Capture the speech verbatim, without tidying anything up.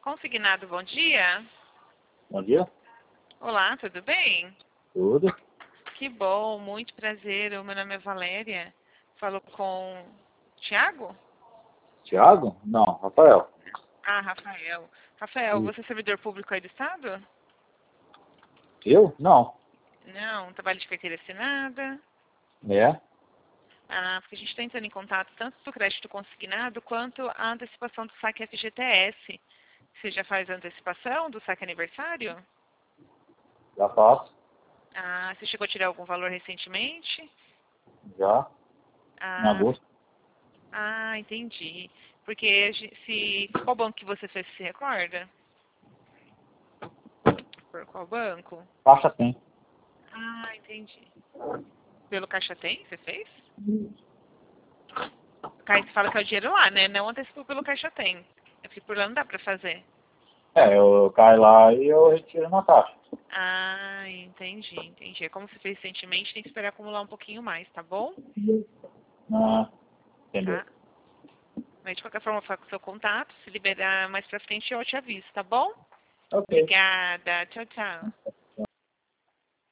Consignado, bom dia. Bom dia. Olá, tudo bem? Tudo. Que bom, muito prazer. O meu nome é Valéria. Falo com Tiago? Tiago? Não, Rafael. Ah, Rafael. Rafael, E você é servidor público aí do Estado? eu? Não. Não, trabalho de carteira assinada. É? Ah, porque a gente está entrando em contato tanto do crédito consignado quanto a antecipação do saque F G T S. Você já faz a antecipação do saque aniversário? Já faço. Ah, você chegou a tirar algum valor recentemente? Já. Em Ah, agosto. ah, entendi. Porque a gen- se qual banco que você fez, se recorda? Por qual banco? Caixa tem. Ah, entendi. Pelo Caixa Tem, você fez? Cai- Você fala que é o dinheiro lá, né? Não antecipou pelo Caixa Tem. É porque por lá não dá pra fazer. É, eu caio lá e eu retiro na caixa. Ah, entendi, entendi. É como você fez recentemente, tem que esperar acumular um pouquinho mais, tá bom? Ah, entendeu. Tá? Mas de qualquer forma, eu falo com o seu contato. Se liberar mais pra frente, eu te aviso, tá bom? Ok. Obrigada. Tchau, tchau.